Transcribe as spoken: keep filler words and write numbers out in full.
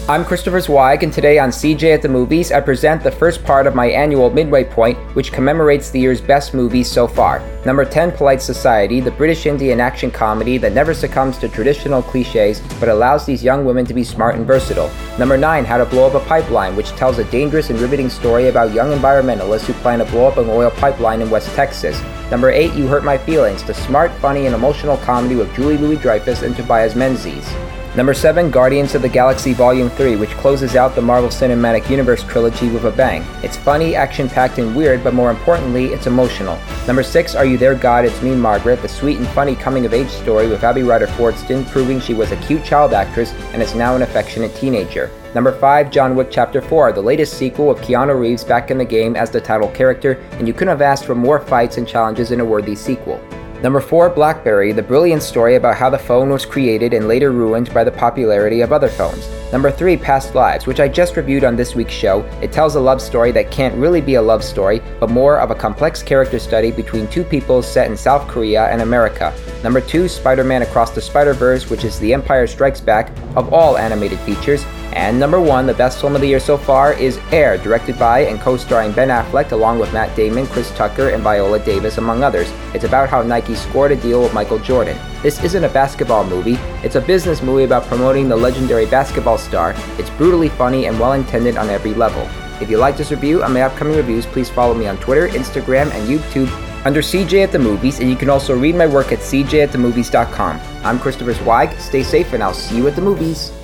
I'm Christopher Zweig, and today on C J at the Movies, I present the first part of my annual Midway Point, which commemorates the year's best movies so far. Number ten, Polite Society, the British Indian action comedy that never succumbs to traditional cliches, but allows these young women to be smart and versatile. Number nine, How to Blow Up a Pipeline, which tells a dangerous and riveting story about young environmentalists who plan to blow up an oil pipeline in West Texas. Number eight, You Hurt My Feelings, the smart, funny, and emotional comedy with Julie Louis-Dreyfus and Tobias Menzies. Number seven, Guardians of the Galaxy Volume three, which closes out the Marvel Cinematic Universe trilogy with a bang. It's funny, action-packed, and weird, but more importantly, it's emotional. Number six, Are You There, God? It's Me, Margaret, the sweet and funny coming-of-age story with Abby Ryder-Fordston proving she was a cute child actress and is now an affectionate teenager. Number five, John Wick Chapter four, the latest sequel with Keanu Reeves back in the game as the title character, and you couldn't have asked for more fights and challenges in a worthy sequel. Number four, BlackBerry, the brilliant story about how the phone was created and later ruined by the popularity of other phones. Number three, Past Lives, which I just reviewed on this week's show. It tells a love story that can't really be a love story, but more of a complex character study between two people set in South Korea and America. Number two, Spider-Man Across the Spider-Verse, which is the Empire Strikes Back of all animated features. And number one, the best film of the year so far, is Air, directed by and co-starring Ben Affleck along with Matt Damon, Chris Tucker, and Viola Davis, among others. It's about how Nike scored a deal with Michael Jordan. This isn't a basketball movie, it's a business movie about promoting the legendary basketball star. It's brutally funny and well-intended on every level. If you like this review and my upcoming reviews, please follow me on Twitter, Instagram, and YouTube under C J at the Movies, and you can also read my work at c j at the movies dot com. I'm Christopher Zweig, stay safe, and I'll see you at the movies.